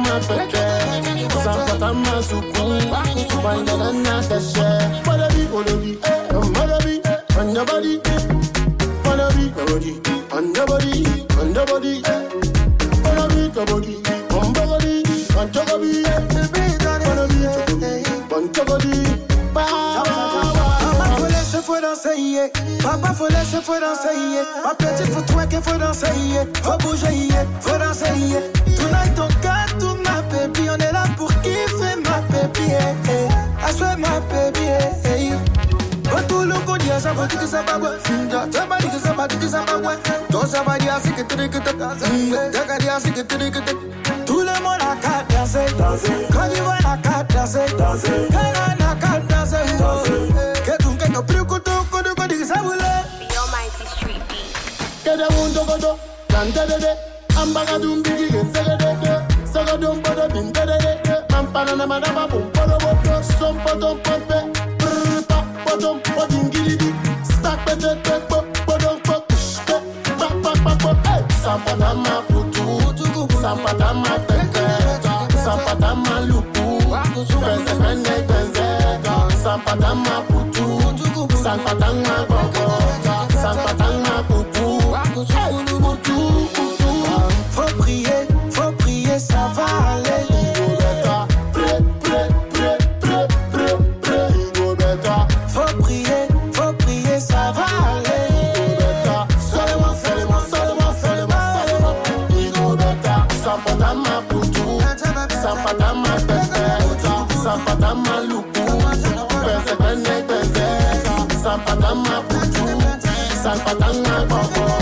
ma peke, sampatama suku, subandana kashe. Wadabi, on your body, wadabi, on your body, on your body, wadabi, on body, on your body, on your body. Faut danser, yeah. Papa faut laisser, faut danser, yeah. Ma petite faut twerker, faut danser, yeah. Faut bouger, yeah. Faut danser, yeah. Tonight on garde tout ma baby, on est là pour kiffer ma baby, yeah. I swear my baby, yeah. Tout le monde dit ça va que ça va ouais. Ça va dire que ça va que ça va ouais. Tout ça va dire c'est que tu que tout le monde a qu'à danser, danser. Quand il va la qu'à danser, danser. Quand il a qu'à danser, danser. Kede wundo godo, kantede, ambagadum bigi getsegede, sagadum bodo bintede, ampana na manaba bodo bodo, som potom pompe, pa potom podingili, stack pete bodom pop, pa, sampatama putu, sampatama pete, sampatama lupu, benze, sampatama putu, sampatama boko, sampatama putu. Faut prier, ça va aller. Faut prier, ça va aller. Seulement. Sampatama putu, sampatama pete, sampatama lupu, benze, sampatama putu, sampatama boko.